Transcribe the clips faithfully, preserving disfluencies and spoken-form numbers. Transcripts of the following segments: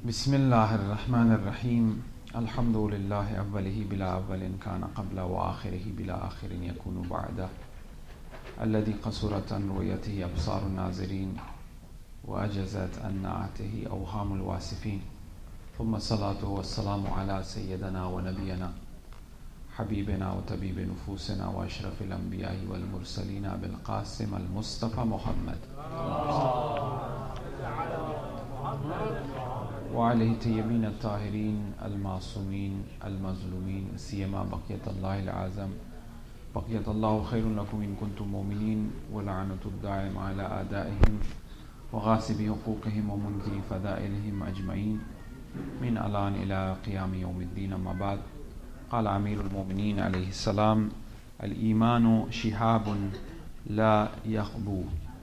بسم الله الرحمن الرحيم الحمد لله أوله بلا أول كان قبل وآخره بلا آخر يكون بعده الذي قصرت عن رؤيته أبصار الناظرين وأجزت عن نعته أوهام الواصفين ثم الصلاة والسلام على سيدنا ونبينا حبيبنا وطبيب نفوسنا وأشرف الأنبياء والمرسلين بالقاسم المصطفى محمد وعليه الطيبين الطاهرين المعصومين المظلومين سيما بقية الله العظم بقية الله خير لكم إن كنتم مؤمنين ولعنة الدائم على أعدائهم وغاصب حقوقهم ومنكر فضائلهم أجمعين من الآن إلى قيام يوم الدين. أما بعد، قال أمير المؤمنين عليه السلام: الإيمان شهاب لا يخبو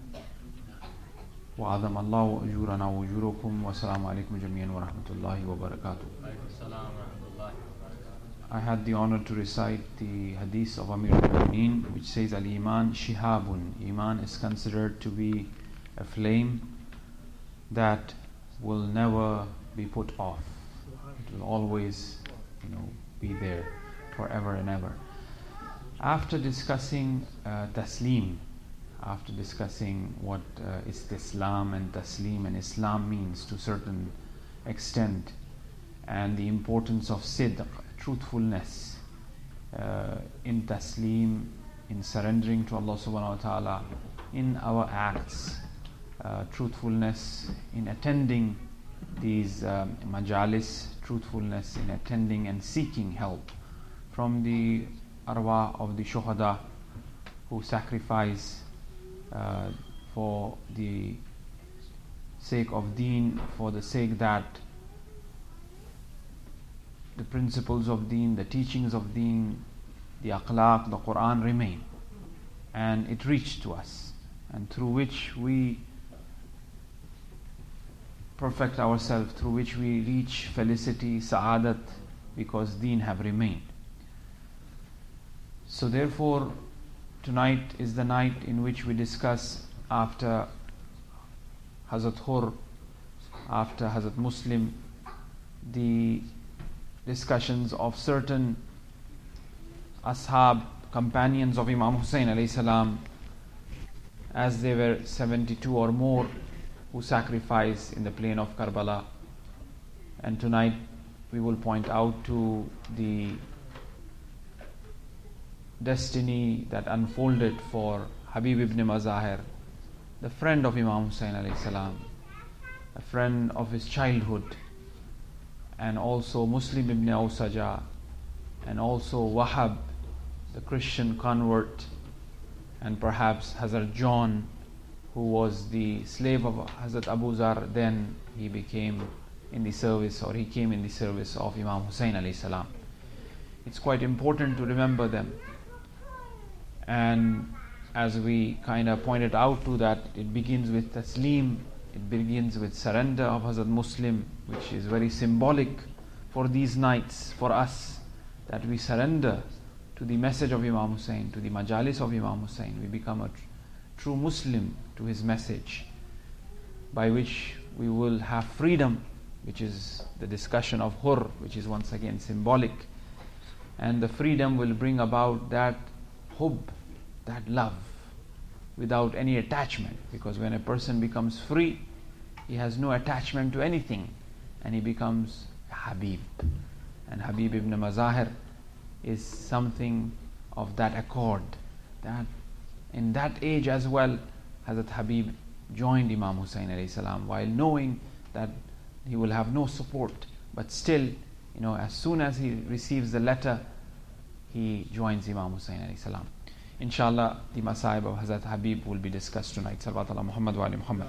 وعظم الله أجورنا وأجوركم والسلام عليكم جميعا ورحمة الله وبركاته. I had the honor to recite the hadith of Amir al-Mu'mineen, which says al-Iman shihabun. Iman is considered to be a flame that will never be put off. It will always, you know, be there forever and ever. After discussing uh, taslim, after discussing what uh, is Islam and taslim and Islam means to a certain extent, and the importance of sidq, truthfulness, uh, in taslim, in surrendering to Allah subhanahu wa ta'ala, in our acts, uh, truthfulness in attending these um, majalis, truthfulness in attending and seeking help from the arwah of the shuhada who sacrifice uh, for the sake of deen, for the sake that the principles of deen, the teachings of deen, the akhlaq, the Quran remain, and it reached to us, and through which we perfect ourselves, through which we reach felicity, sa'adat, because deen have remained. So therefore, tonight is the night in which we discuss, after Hazrat Hur, after Hazrat Muslim, the discussions of certain ashab, companions of Imam Hussain alayhi salam, as they were seventy-two or more, who sacrificed in the plain of Karbala. And tonight we will point out to the destiny that unfolded for Habib ibn Mazahir, the friend of Imam Hussain alayhi salam, a friend of his childhood, and also Muslim ibn Awsaja, and also Wahab, the Christian convert, and perhaps Hazrat John, who was the slave of Hazrat Abu Zar. Then he became in the service, or he came in the service of Imam Hussain alayhi salam. It's quite important to remember them. And as we kind of pointed out to that, it begins with taslim, it begins with surrender of Hazrat Muslim, which is very symbolic for these nights, for us, that we surrender to the message of Imam Hussain, to the majalis of Imam Hussain. We become a tr- true Muslim to his message, by which we will have freedom, which is the discussion of Hur, which is once again symbolic. And the freedom will bring about that hub, that love, without any attachment, because when a person becomes free, he has no attachment to anything, and he becomes Habib. And Habib ibn Mazahir is something of that accord, that in that age as well, Hazrat Habib joined Imam Hussain alayhi salam, while knowing that he will have no support, but still, you know, as soon as he receives the letter, he joins Imam Hussain alayhi salam. Inshallah, the Masaib of Hazrat Habib will be discussed tonight. Salawat ala Muhammad wa ali Muhammad.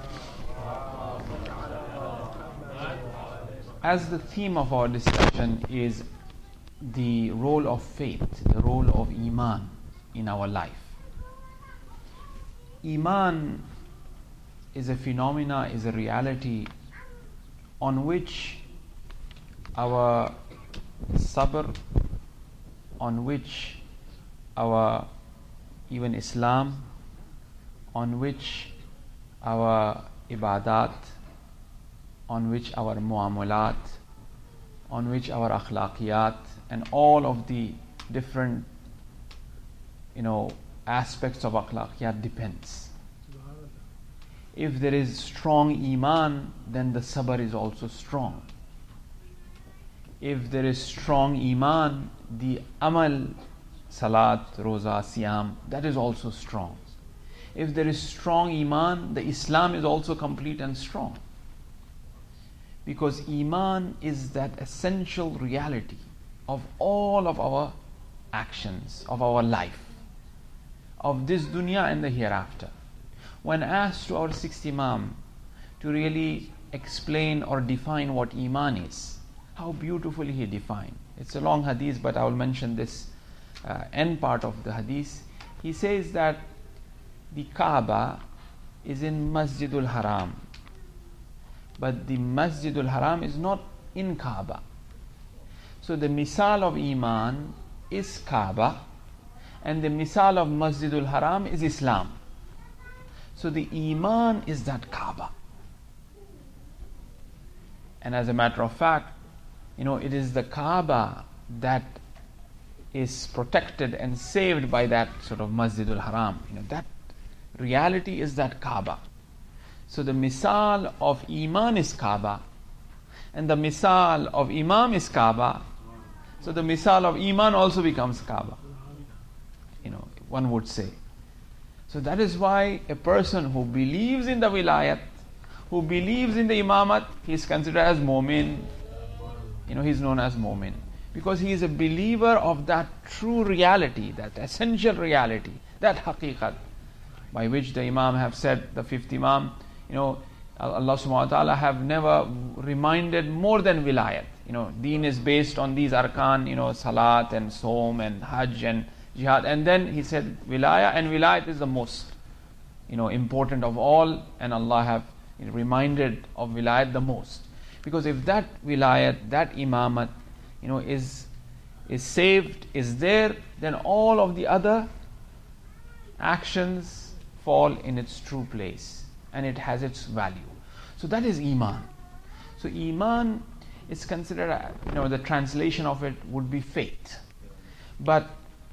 As the theme of our discussion is the role of faith, the role of Iman in our life. Iman is a phenomena, is a reality on which our sabr, on which our even Islam, on which our ibadat, on which our muamalat, on which our akhlaqiyat and all of the different, you know, aspects of akhlaqiyat depends. If there is strong iman, then the sabr is also strong. If there is strong iman, the amal, salat, roza, siyam, that is also strong. If there is strong iman, the Islam is also complete and strong. Because iman is that essential reality of all of our actions, of our life, of this dunya and the hereafter. When asked to our sixth Imam to really explain or define what iman is, how beautifully he defined. It's a long hadith, but I will mention this uh, end part of the hadith. He says that the Kaaba is in Masjidul Haram, but the Masjidul Haram is not in Kaaba. So the misal of iman is Kaaba, and the misal of Masjidul Haram is Islam. So the iman is that Kaaba. And as a matter of fact, you know, it is the Kaaba that is protected and saved by that sort of Masjidul Haram. You know, that reality is that Kaaba. So the misal of iman is Kaaba, and the misal of Imam is Kaaba. So the misal of iman also becomes Kaaba. You know, one would say. So that is why a person who believes in the wilayat, who believes in the imamat, he is considered as mu'min. You know, he is known as mu'min. Because he is a believer of that true reality, that essential reality, that haqiqat, by which the Imam have said, the fifth Imam, you know, Allah subhanahu wa ta'ala have never reminded more than wilayat. You know, deen is based on these arkan, you know, salat and som and hajj and jihad. And then he said wilayah, and wilayat is the most, you know, important of all, and Allah have reminded of wilayat the most. Because if that wilayat, that imamat, you know, is is saved, is there, then all of the other actions fall in its true place, and it has its value. So that is iman. So iman is considered, you know, the translation of it would be faith. But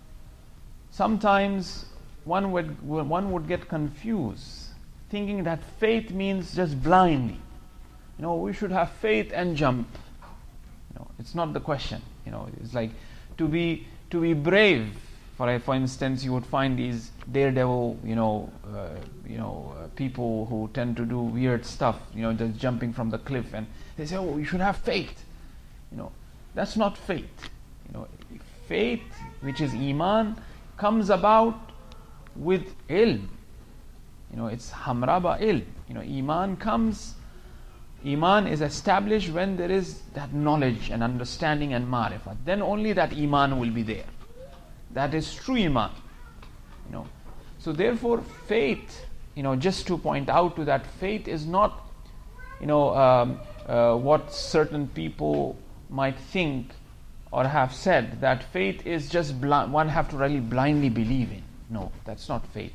sometimes one would one would get confused, thinking that faith means just blindly. You know, we should have faith and jump. You know, it's not the question. You know, it's like to be to be brave. For for instance, you would find these daredevil, you know, uh, you know, uh, people who tend to do weird stuff. You know, just jumping from the cliff, and they say, "Oh, you should have faith." You know, that's not faith. You know, faith, which is iman, comes about with ilm. You know, it's hamraba ilm. You know, iman comes. Iman is established when there is that knowledge and understanding and ma'rifat. Then only that iman will be there. That is true iman. You know, so therefore faith, you know, just to point out to that, faith is not, you know, um, uh, what certain people might think or have said, that faith is just blind, one have to really blindly believe in. No, that's not faith.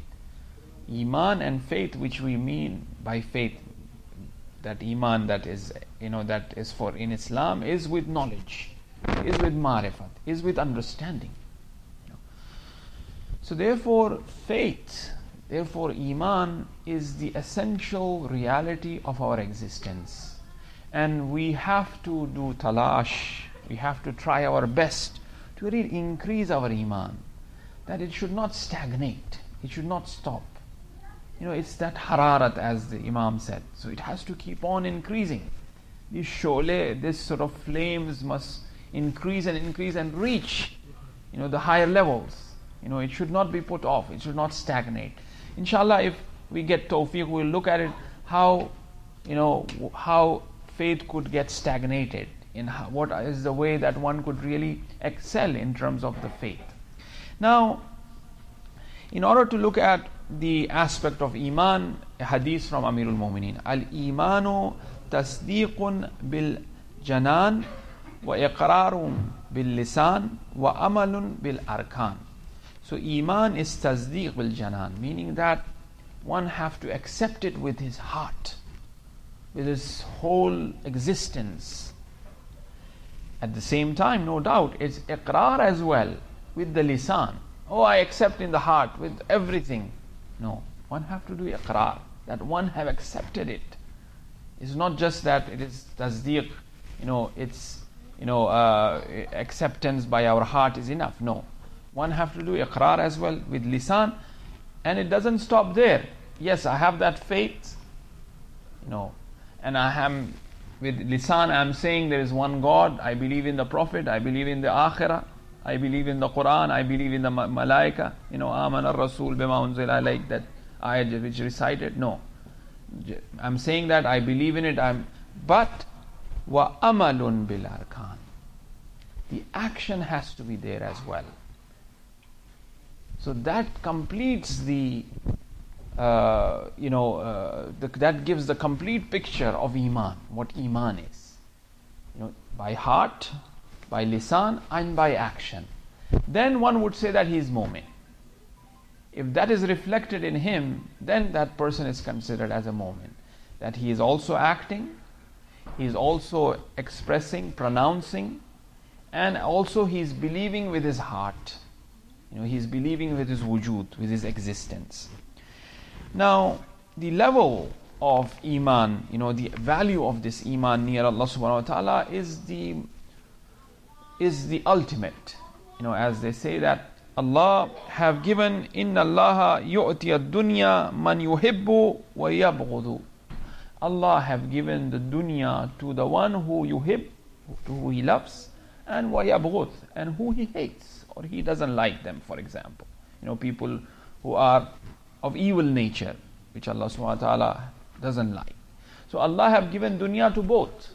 Iman and faith, which we mean by faith, that iman that is, you know, that is for in Islam, is with knowledge, is with ma'rifat, is with understanding. You know. So therefore faith, therefore iman is the essential reality of our existence. And we have to do talash, we have to try our best to really increase our iman, that it should not stagnate, it should not stop. You know, it's that hararat, as the Imam said. So it has to keep on increasing. These shole, this sort of flames must increase and increase and reach, you know, the higher levels. You know, it should not be put off. It should not stagnate. Inshallah, if we get tawfiq, we'll look at it how, you know, how faith could get stagnated. In how, what is the way that one could really excel in terms of the faith. Now, in order to look at the aspect of iman, a hadith from Amirul Mu'mineen: Al-imanu tasdiqun bil janan wa iqrarun bil lisan wa amalun bil arkan. So iman is tasdiq bil janan, meaning that one have to accept it with his heart, with his whole existence. At the same time, no doubt, it's iqrar as well, with the lisan. Oh, I accept in the heart, with everything. No, one have to do iqrar, that one have accepted it. It's not just that it is tasdeeq, you know, it's, you know, uh, acceptance by our heart is enough. No, one have to do iqrar as well with lisan, and it doesn't stop there. Yes, I have that faith, you know, and I am, with lisan I am saying there is one God, I believe in the Prophet, I believe in the Akhirah, I believe in the Quran, I believe in the Malaika, you know, Amana Rasul bima unzila alayk, that ayat which recited. No, I'm saying that I believe in it, I'm, but wa amalun bil arkan, the action has to be there as well. So that completes the uh, you know uh, the, that gives the complete picture of iman, what iman is, you know, by heart, by lisan, and by action. Then one would say that he is mu'min. If that is reflected in him, then that person is considered as a mu'min, that he is also acting, he is also expressing, pronouncing, and also he is believing with his heart. You know, he is believing with his wujud, with his existence. Now, the level of iman, you know, the value of this iman near Allah subhanahu wa ta'ala is the is the ultimate. You know, as they say that Allah have given, inna Allah yu'ti ad-dunya man yuhibbu wa yabghudu. Allah have given the dunya to the one who yuhib, to who he loves, and wa yabghud, and who he hates, or he doesn't like them, for example. You know, people who are of evil nature, which Allah subhanahu wa ta'ala doesn't like. So Allah have given dunya to both.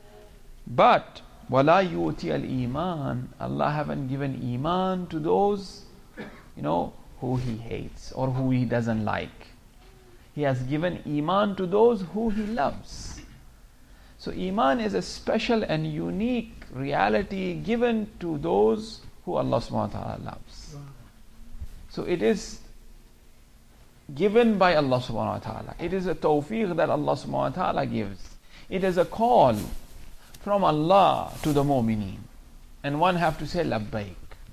But wala yu'ti al-iman, Allah haven't given iman to those, you know, who he hates or who he doesn't like. He has given iman to those who he loves. So iman is a special and unique reality given to those who Allah subhanahu wa ta'ala loves. So it is given by Allah subhanahu wa ta'ala. It is a tawfiq that Allah subhanahu wa ta'ala gives. It is a call from Allah to the mu'mineen. And one have to say labbaik.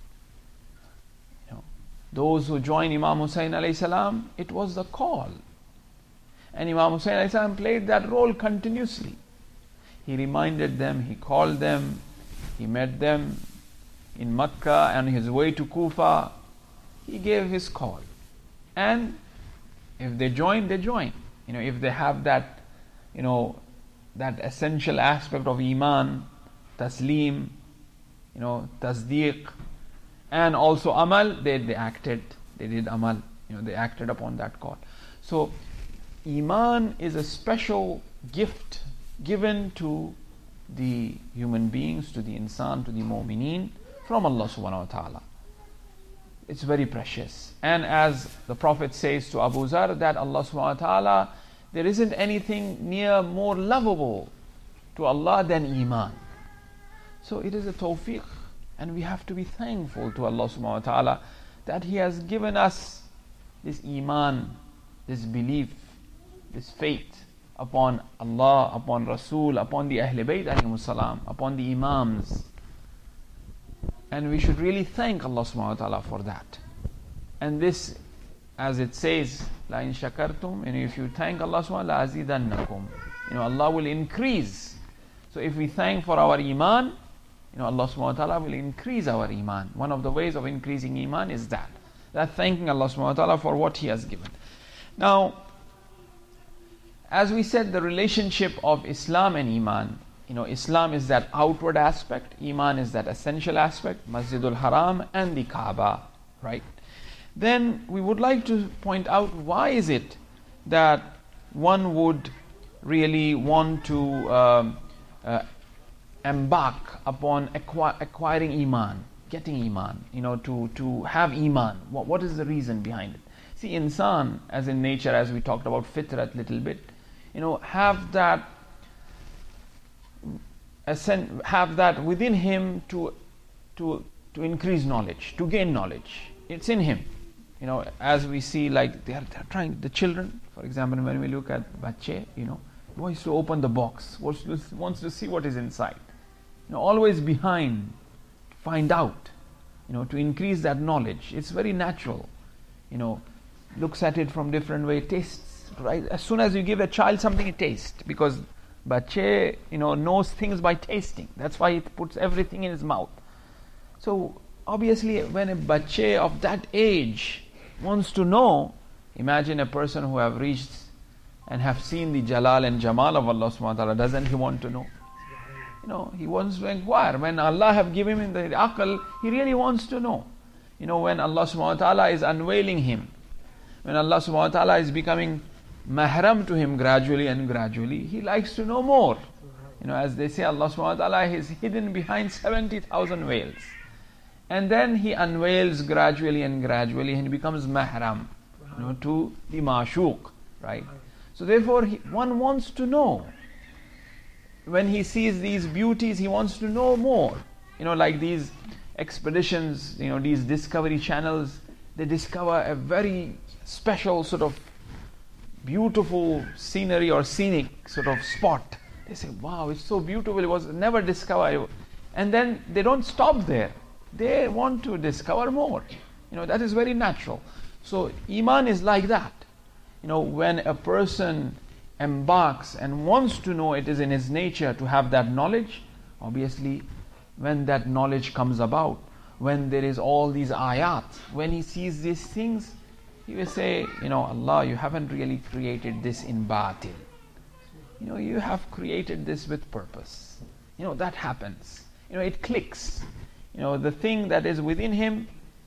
You know, those who joined Imam Hussain alayhi salam, it was the call. And Imam Hussain alayhi salam played that role continuously. He reminded them, he called them, he met them in Makkah and his way to Kufa. He gave his call. And if they join, they join. You know, if they have that, you know, that essential aspect of iman, taslim, you know, tasdeeq, and also amal, they, they acted, they did amal, you know, they acted upon that call. So, iman is a special gift given to the human beings, to the insan, to the mu'mineen, from Allah subhanahu wa ta'ala. It's very precious. And as the Prophet says to Abu Zar, that Allah subhanahu wa ta'ala, there isn't anything near more lovable to Allah than iman. So it is a tawfiq, and we have to be thankful to Allah subhanahu wa ta'ala that He has given us this iman, this belief, this faith upon Allah, upon Rasul, upon the Ahl Bayt alayhimus salam, upon the Imams. And we should really thank Allah subhanahu wa ta'ala for that. And this, as it says, La in shakartum, and if you thank Allah subhanahu wa ta'ala, azidannakum. You know, Allah will increase. So if we thank for our iman, you know, Allah subhanahu wa ta'ala will increase our iman. One of the ways of increasing iman is that. That thanking Allah subhanahu wa ta'ala for what He has given. Now, as we said, the relationship of Islam and iman, you know, Islam is that outward aspect, iman is that essential aspect, Masjidul Haram and the Kaaba, right? Then we would like to point out, why is it that one would really want to um, uh, embark upon acqui- acquiring iman, getting iman, you know, to, to have iman? What, what is the reason behind it? See, insan, as in nature, as we talked about fitrat little bit, you know, have that have that within him to to to increase knowledge, to gain knowledge. It's in him. You know, as we see, like they are, they are trying, the children, for example, when we look at bache, you know, wants to open the box, wants to, wants to see what is inside. You know, always behind, to find out, you know, to increase that knowledge. It's very natural. You know, looks at it from different way, tastes, right? As soon as you give a child something, it tastes, because bache, you know, knows things by tasting. That's why it puts everything in his mouth. So obviously, when a bache of that age wants to know, imagine a person who have reached and have seen the Jalal and Jamal of Allah subhanahu wa ta'ala, doesn't he want to know? You know, he wants to inquire. When Allah have given him the aql, he really wants to know. You know, when Allah subhanahu wa ta'ala is unveiling him, when Allah subhanahu wa ta'ala is becoming mahram to him gradually and gradually, he likes to know more. You know, as they say, Allah subhanahu wa ta'ala is hidden behind seventy thousand veils. And then he unveils gradually and gradually, and he becomes mahram, you know, to the ma'shuq, right? So therefore, he, one wants to know. When he sees these beauties, he wants to know more. You know, like these expeditions, you know, these discovery channels, they discover a very special sort of beautiful scenery or scenic sort of spot. They say, wow, it's so beautiful, it was never discovered. And then they don't stop there. They want to discover more. You know, that is very natural. So Iman is like that. You know, when a person embarks and wants to know, it is in his nature to have that knowledge. Obviously, when that knowledge comes about, when there is all these ayat, when he sees these things, he will say, you know, Allah, you haven't really created this in batil. You know, you have created this with purpose. You know, that happens. You know, it clicks. You know, the thing that is within him,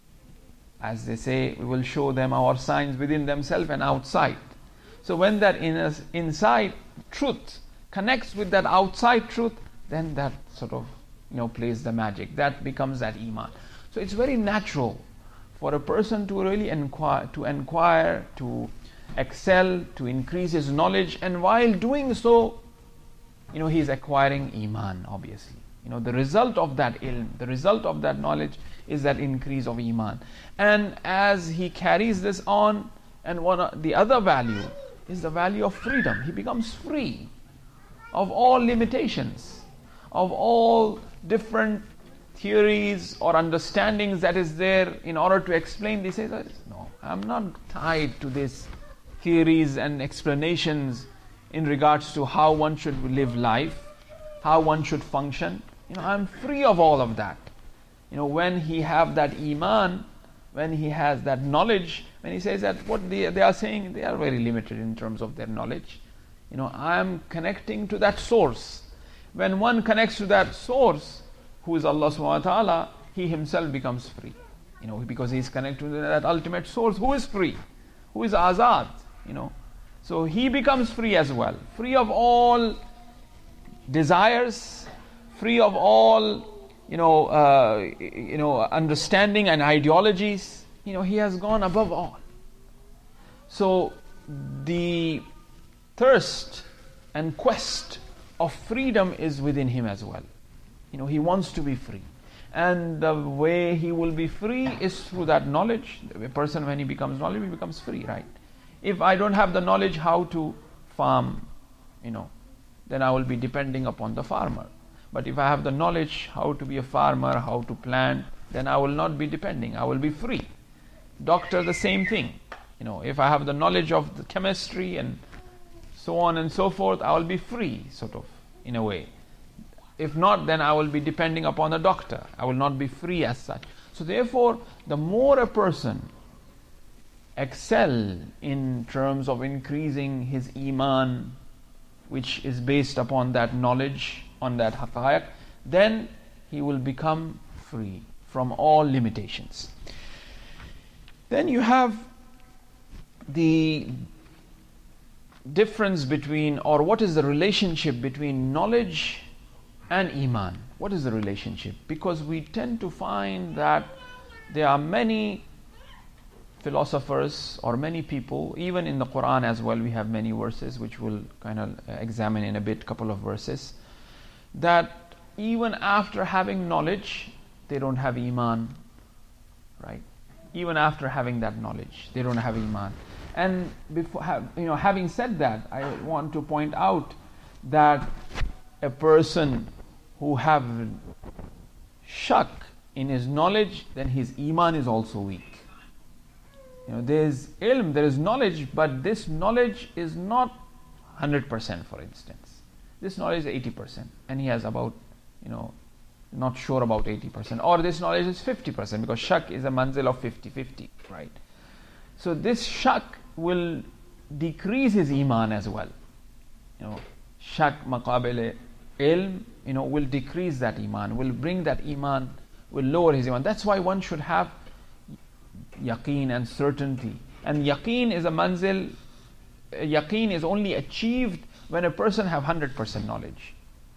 as they say, we will show them our signs within themselves and outside. So when that inner, inside truth connects with that outside truth, then that sort of, you know, plays the magic. That becomes that Iman. So it's very natural for a person to really inquire, to inquire, to excel, to increase his knowledge, and while doing so, you know, he is acquiring Iman, obviously. You know, the result of that ilm, the result of that knowledge is that increase of Iman. And as he carries this on, and one the other value is the value of freedom. He becomes free of all limitations, of all different theories or understandings that is there in order to explain this. He says, no, I'm not tied to these theories and explanations in regards to how one should live life, how one should function. You know, I'm free of all of that. You know, when he have that Iman, when he has that knowledge, when he says that what they, they are saying, they are very limited in terms of their knowledge. You know, I am connecting to that source. When one connects to that source, who is Allah subhanahu wa ta'ala, he himself becomes free. You know, because he is connected to that ultimate source who is free, who is azad, you know. So he becomes free as well, free of all desires, free of all, you know, uh, you know, understanding and ideologies. You know, he has gone above all. So the thirst and quest of freedom is within him as well. You know, he wants to be free. And the way he will be free is through that knowledge. A person, when he becomes knowledgeable, he becomes free, right? If I don't have the knowledge how to farm, you know, then I will be depending upon the farmer. But if I have the knowledge how to be a farmer, how to plant, then I will not be depending. I will be free. Doctor, the same thing. You know, if I have the knowledge of the chemistry and so on and so forth, I will be free, sort of, in a way. If not, then I will be depending upon a doctor. I will not be free as such. So therefore, the more a person excel in terms of increasing his Iman, which is based upon that knowledge, on that haqaiq, then he will become free from all limitations. Then you have the difference between, or what is the relationship between knowledge and Iman. What is the relationship? Because we tend to find that there are many philosophers or many people, even in the Quran as well, we have many verses which we'll kind of examine in a bit, couple of verses, that even after having knowledge, they don't have Iman, right? Even after having that knowledge, they don't have Iman. And before, have, you know, having said that, I want to point out that a person who have shak in his knowledge, then his iman is also weak. You know, there is ilm, there is knowledge, but this knowledge is not one hundred percent, for instance. This knowledge is eighty percent, and he has about, you know, not sure about eighty percent. Or this knowledge is fifty percent, because shak is a manzil of fifty fifty, right? So this shak will decrease his iman as well. You know, shak maqabele ilm, you know, will decrease that iman, will bring that iman, will lower his iman. That's why one should have yaqeen and certainty. And yaqeen is a manzil, yaqeen is only achieved when a person have one hundred percent knowledge.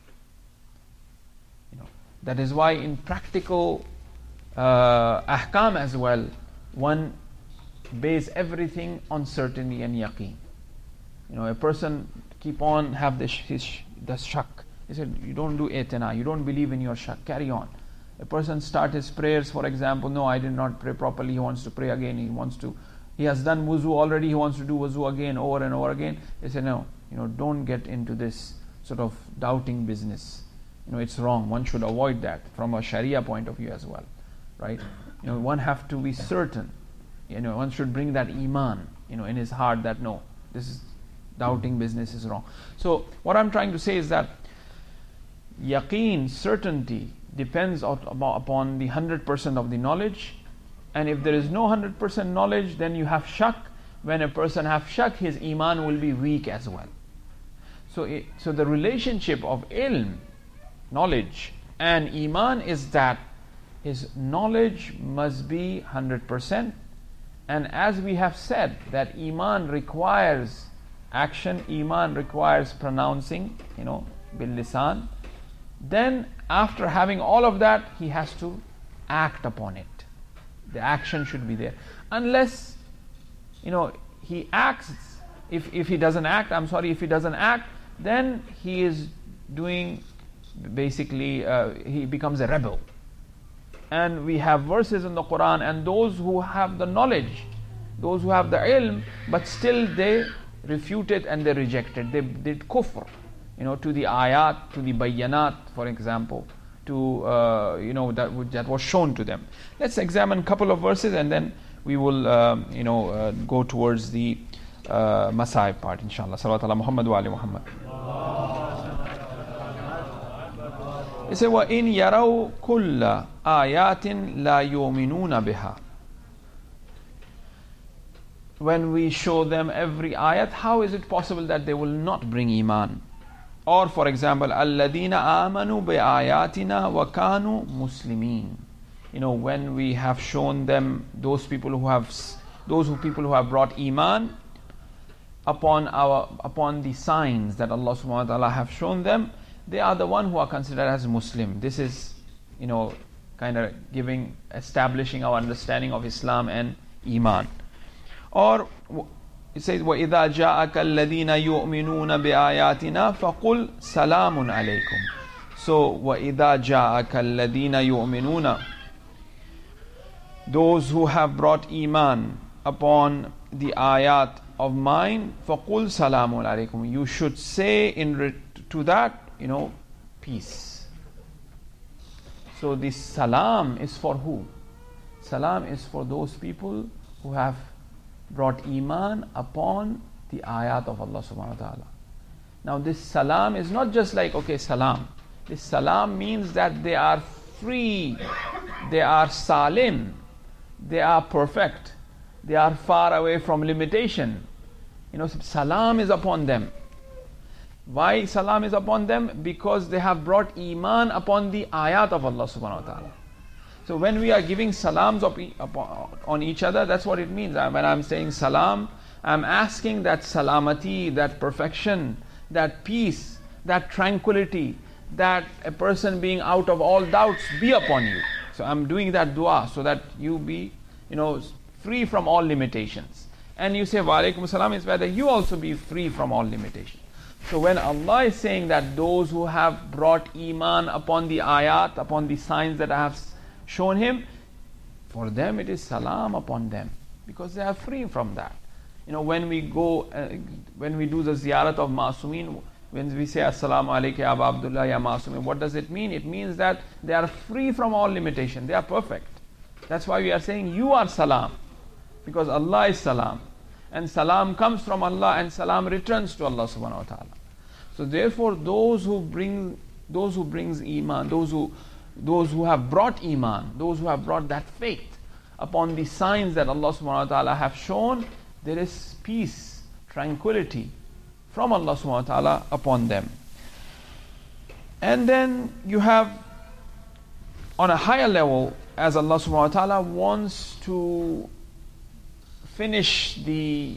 You know, that is why in practical uh, ahkam as well, one base everything on certainty and yaqeen. You know, a person keep on have this his the shak. He said, you don't do itina, you don't believe in your shak, carry on. A person start his prayers, for example, no, I did not pray properly, he wants to pray again, he wants to, he has done wuzu already, he wants to do wuzu again, over and over again. They say, no, you know, don't get into this sort of doubting business. You know, it's wrong. One should avoid that from a Sharia point of view as well, right? You know, one have to be certain. You know, one should bring that iman, you know, in his heart that no, this is doubting business is wrong. So what I'm trying to say is that yaqeen, certainty, depends upon the one hundred percent of the knowledge. And if there is no one hundred percent knowledge, then you have shak. When a person have shak, his iman will be weak as well. So, it, so the relationship of ilm, knowledge, and iman is that his knowledge must be one hundred percent. And as we have said, that iman requires action, iman requires pronouncing, you know, bil lisan. Then after having all of that, he has to act upon it. The action should be there. Unless, you know, he acts, if, if he doesn't act, I'm sorry, if he doesn't act, then he is doing, basically, uh, he becomes a rebel. And we have verses in the Quran, and those who have the knowledge, those who have the ilm, but still they refute it and they reject it. They did kufr, you know, to the ayat, to the bayyanat, for example, to, uh, you know, that, that was shown to them. Let's examine a couple of verses and then we will, um, you know, uh, go towards the uh, Masaib part, inshallah. Salawat ala Muhammad wa ali Muhammad. It says, وَإِنْ يَرَوْا كُلَّ آيَاتٍ لَا يُؤْمِنُونَ بِهَا. When we show them every ayat, how is it possible that they will not bring iman? Or for example, الَّذِينَ آمَنُوا بِآيَاتِنَا وَكَانُوا مُسْلِمِينَ. You know, when we have shown them those people who have, those who people who have brought iman upon our, upon the signs that Allah subhanahu wa ta'ala have shown them, they are the one who are considered as Muslim. This is, you know, kind of giving, establishing our understanding of Islam and iman. Or it says, وَإِذَا جَاءَكَ الَّذِينَ يُؤْمِنُونَ بِآيَاتِنَا فَقُلْ سَلَامٌ عَلَيْكُمْ. So, وَإِذَا جَاءَكَ الَّذِينَ يُؤْمِنُونَ, those who have brought iman upon the ayat of mine, فَقُلْ سَلَامٌ عَلَيْكُمْ. You should say in re- to that, you know, peace. So this salam is for who? Salam is for those people who have brought iman upon the ayat of Allah subhanahu wa ta'ala. Now this salam is not just like, okay, salam. This salam means that they are free, they are salim, they are perfect, they are far away from limitation. You know, salam is upon them. Why salam is upon them? Because they have brought iman upon the ayat of Allah subhanahu wa ta'ala. So when we are giving salams on each other, that's what it means. When I'm saying salam, I'm asking that salamati, that perfection, that peace, that tranquility, that a person being out of all doubts be upon you. So I'm doing that dua so that you be, you know, free from all limitations. And you say wa alaikum salam is whether you also be free from all limitations. So when Allah is saying that those who have brought iman upon the ayat, upon the signs that I have shown him, for them it is salam upon them, because they are free from that. You know, when we go, uh, when we do the ziyarat of Masumin, when we say Assalamu alaikum ya Aba Abdullah ya Masumin, what does it mean? It means that they are free from all limitation. They are perfect. That's why we are saying you are salam, because Allah is salam, and salam comes from Allah, and salam returns to Allah subhanahu wa ta'ala. So therefore, those who bring, those who brings iman, those who, those who have brought iman, those who have brought that faith upon the signs that Allah subhanahu wa ta'ala have shown, there is peace, tranquility from Allah subhanahu wa ta'ala upon them. And then you have, on a higher level, as Allah subhanahu wa ta'ala wants to finish the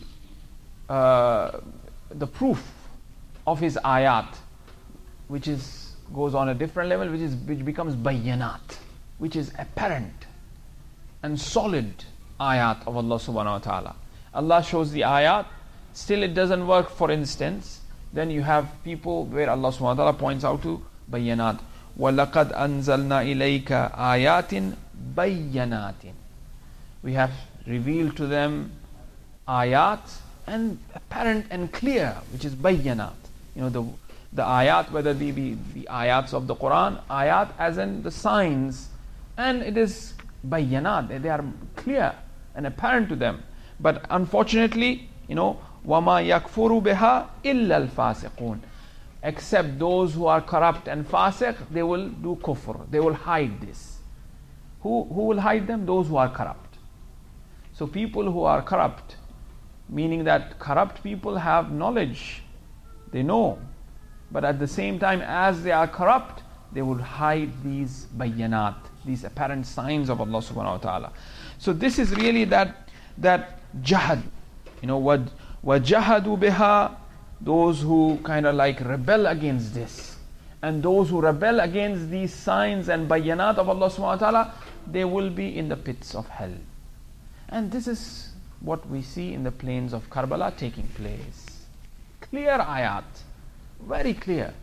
uh, the proof of His ayat, which is goes on a different level, which is which becomes bayanat, which is apparent and solid ayat of Allah subhanahu wa ta'ala. Allah shows the ayat, still it doesn't work, for instance, then you have people where Allah subhanahu wa ta'ala points out to bayanat. وَلَقَدْ أَنزَلْنَا إِلَيْكَ آيَاتٍ بَيَّنَاتٍ. We have revealed to them ayat and apparent and clear, which is bayyanat. You know, the the ayat, whether they be the ayats of the Quran, ayat as in the signs, and it is bayyanat, they are clear and apparent to them. But unfortunately, you know, وَمَا يَكْفُرُ بِهَا إِلَّا الْفَاسِقُونَ. Except those who are corrupt and fasiq, they will do kufr, they will hide this. Who, who will hide them? Those who are corrupt. So people who are corrupt, meaning that corrupt people have knowledge, they know, but at the same time, as they are corrupt, they will hide these bayyanat, these apparent signs of Allah subhanahu wa ta'ala. So this is really that that jahad, you know, what wajahadu biha, those who kind of like rebel against this, and those who rebel against these signs and bayyanat of Allah subhanahu wa ta'ala, they will be in the pits of hell. And this is what we see in the plains of Karbala taking place. Clear ayat, very clear,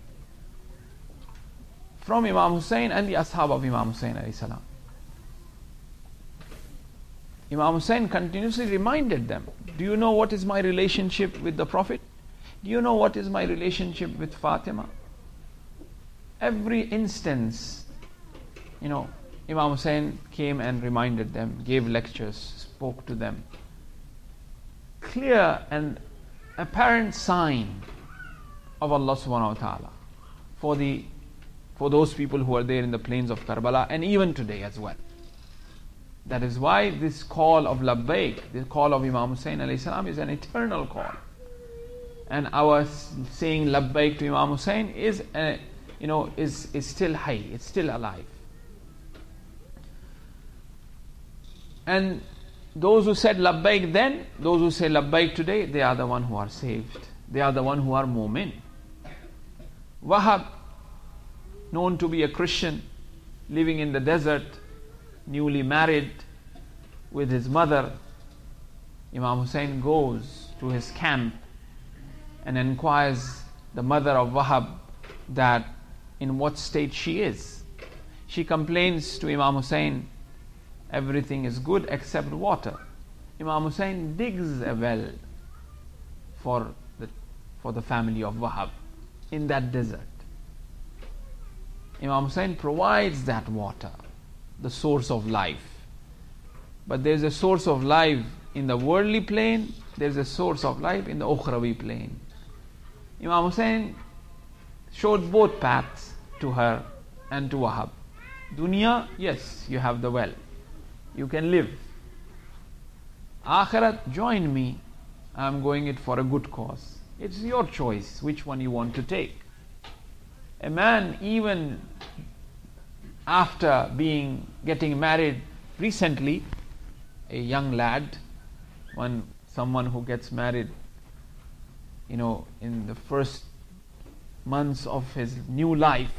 from Imam Hussein and the ashab of Imam Hussein alayhi salam. Imam Hussein continuously reminded them, do you know what is my relationship with the Prophet? Do you know what is my relationship with Fatima? Every instance, you know, Imam Hussein came and reminded them, gave lectures, spoke to them. Clear and apparent sign of Allah subhanahu wa ta'ala for the for those people who are there in the plains of Karbala, and even today as well. That is why this call of labbaik, the call of Imam Hussein alayhi salam, is an eternal call. And our saying labbaik to Imam Hussein is, uh, you know, is is still high, it's still alive. And those who said labbaik then, those who say labbaik today, they are the one who are saved. They are the one who are mu'min. Wahab, known to be a Christian, living in the desert, newly married with his mother, Imam Hussein goes to his camp and inquires the mother of Wahab that in what state she is. She complains to Imam Hussein, everything is good except water. Imam Hussein digs a well for the, for the family of Wahab in that desert. Imam Hussein provides that water, the source of life. But there is a source of life in the worldly plane, there is a source of life in the ukhrawi plane. Imam Hussein showed both paths to her and to Wahab. Dunya, yes, you have the well, you can live. Akhirat, join me, I am going it for a good cause. It's your choice which one you want to take. A man, even after being getting married recently, a young lad, one someone who gets married, you know, in the first months of his new life,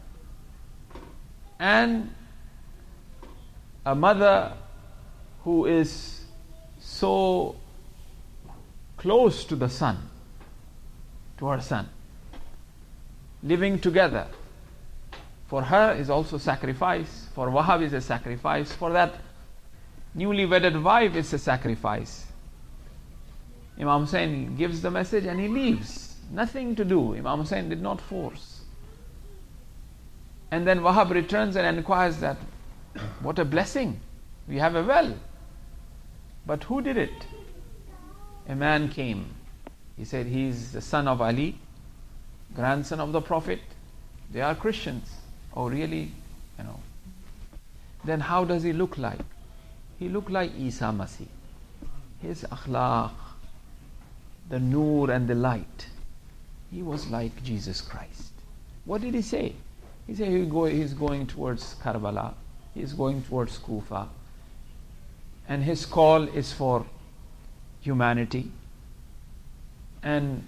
and a mother who is so close to the son, to her son, living together, for her is also sacrifice, for Wahab is a sacrifice, for that newly wedded wife is a sacrifice. Imam Hussain gives the message and he leaves. Nothing to do. Imam Hussain did not force. And then Wahab returns and inquires that, what a blessing. We have a well. But who did it? A man came. He said he's the son of Ali, grandson of the Prophet. They are Christians. Oh really? You know. Then how does he look like? He looked like Isa Masih. His akhlaq, the nur and the light. He was like Jesus Christ. What did he say? He said he go, he's going towards Karbala. He's going towards Kufa. And his call is for humanity. And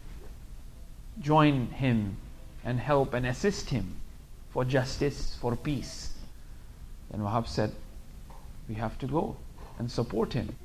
join him and help and assist him for justice, for peace. Then Wahab said, we have to go and support him.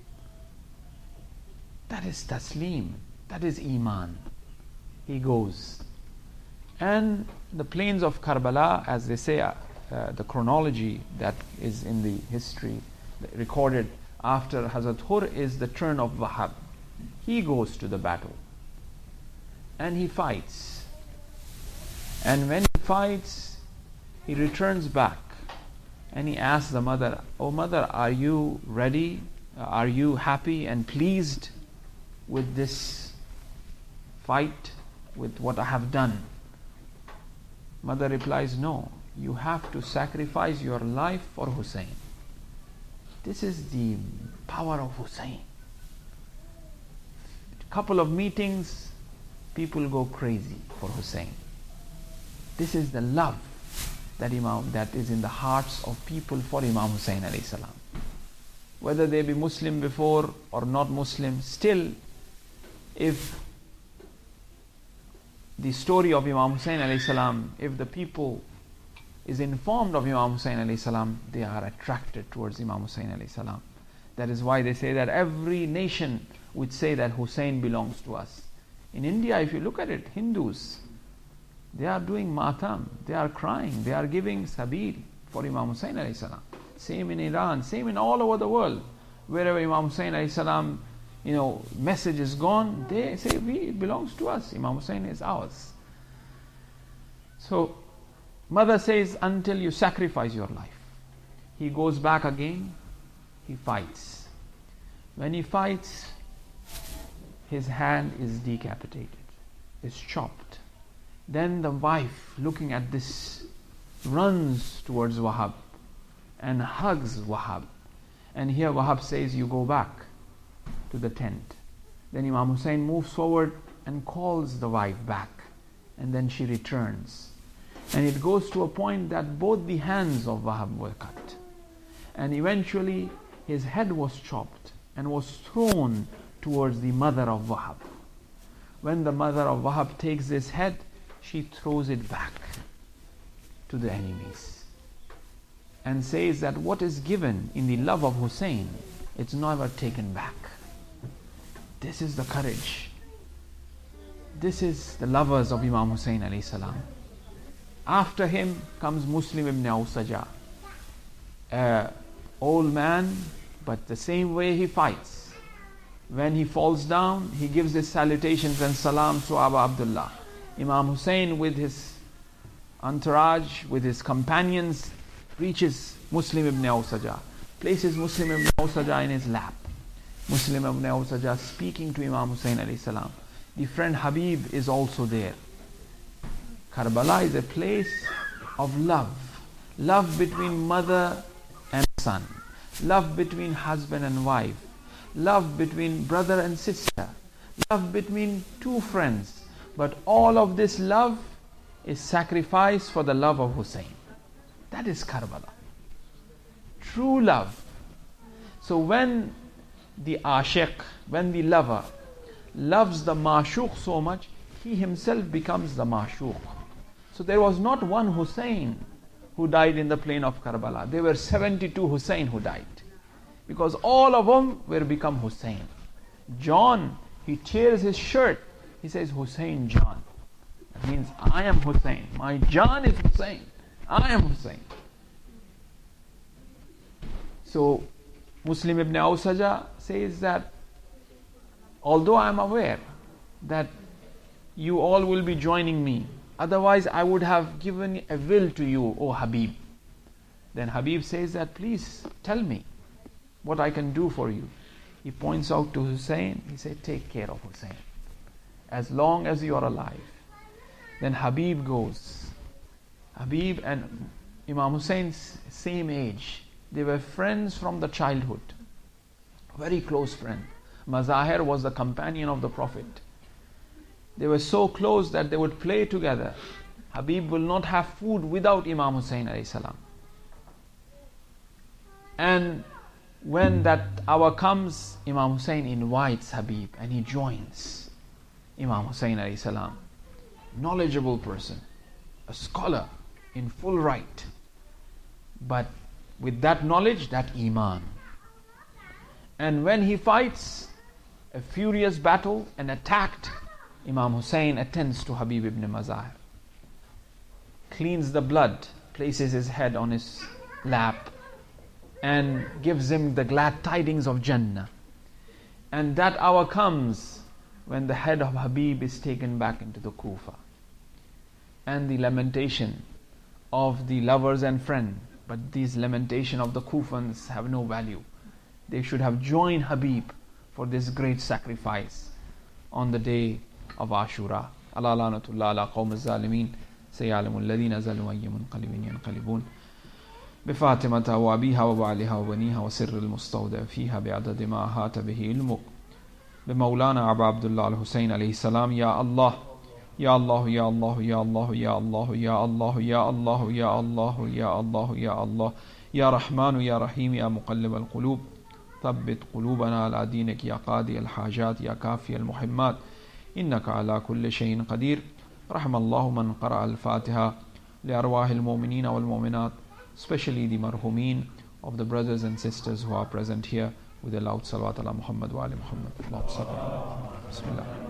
That is taslim. That is iman. He goes. And the plains of Karbala, as they say, uh, uh, the chronology that is in the history recorded after Hazrat Hur is the turn of Wahab. He goes to the battle. And he fights. And when he fights, he returns back. And he asks the mother, oh mother, are you ready? Are you happy and pleased with this fight, with what I have done? Mother replies, no, you have to sacrifice your life for Hussein. This is the power of Hussein. Couple of meetings, people go crazy for Hussein. This is the love that Imam that is in the hearts of people for Imam Hussein alayhi salam. Whether they be Muslim before or not Muslim, still, if the story of Imam Hussein alayhi salam, if the people is informed of Imam Hussein alayhi salam, they are attracted towards Imam Hussein alayhi salam. That is why they say that every nation would say that Hussein belongs to us. In India, if you look at it, Hindus, they are doing matam, they are crying, they are giving sabil for Imam Hussein alayhi salam. Same in Iran, same in all over the world. Wherever Imam Hussein alayhi salam, you know, message is gone, they say, we, it belongs to us. Imam Hussein is ours. So, mother says, until you sacrifice your life. He goes back again, he fights. When he fights, his hand is decapitated, is chopped. Then the wife, looking at this, runs towards Wahab and hugs Wahab. And here Wahab says, you go back to the tent. Then Imam Hussein moves forward and calls the wife back. And then she returns. And it goes to a point that both the hands of Wahab were cut. And eventually his head was chopped and was thrown towards the mother of Wahab. When the mother of Wahab takes this head, she throws it back to the enemies and says that what is given in the love of Hussein, it's never taken back. This is the courage. This is the lovers of Imam Hussein alayhi salam. After him comes Muslim ibn Awsaja, an old man, but the same way he fights. When he falls down, he gives his salutations and salams to Abu Abdullah. Imam Hussein with his entourage, with his companions, reaches Muslim ibn Awsaja, places Muslim ibn Awsaja in his lap. Muslim ibn Awsaja speaking to Imam Hussein alayhi salam. The friend Habib is also there. Karbala is a place of love. Love between mother and son. Love between husband and wife. Love between brother and sister. Love between two friends. But all of this love is sacrifice for the love of Hussein. That is Karbala. True love. So when the ashiq, when the lover loves the ma'shuq so much, he himself becomes the ma'shuq. So there was not one Hussein who died in the plain of Karbala. There were seventy-two Hussein who died. Because all of them were become Hussein. John, he tears his shirt. He says, Hussein John. That means I am Hussein. My John is Hussein. I am Hussein. So Muslim ibn Awsaja says that although I am aware that you all will be joining me, otherwise I would have given a will to you, O Habib. Then Habib says that, please tell me what I can do for you. He points out to Hussein. He said, take care of Hussein as long as you are alive. Then Habib goes. Habib and Imam Hussein's same age. They were friends from the childhood. Very close friend. Mazahir was the companion of the Prophet. They were so close that they would play together. Habib will not have food without Imam Hussein alayhi salam. And when that hour comes, Imam Hussein invites Habib and he joins Imam Hussein alayhi salam. Knowledgeable person, a scholar in full right, but with that knowledge, that iman. And when he fights a furious battle and attacked, Imam Hussein attends to Habib ibn Mazahir, cleans the blood, places his head on his lap, and gives him the glad tidings of Jannah. And that hour comes when the head of Habib is taken back into the Kufa. And the lamentation of the lovers and friends, but these lamentation of the Kufans have no value. They should have joined Habib for this great sacrifice on the day of Ashura. Allah lanatullah ala qawm az-zalimin sayalamu alladhina zalamu ayyamun qalibin yanqalibun بفاطمة وأبيها وبعلها وبنيها وسر المستودع فيها بعدد ما أحاط به علمك بمولانا أبا عبد الله الحسين عليه السلام يا الله يا الله يا الله يا الله يا الله يا الله يا الله يا الله يا الله يا الله يا رحمن يا رحيم يا مقلب القلوب ثبت قلوبنا على دينك يا قاضي الحاجات يا كافي المحمات إنك على كل شيء قدير رحم الله من قرأ الفاتحة لأرواح المؤمنين والمؤمنات, especially the marhumin of the brothers and sisters who are present here, with a loud salawat ala Muhammad wa ali Muhammad. Bismillah.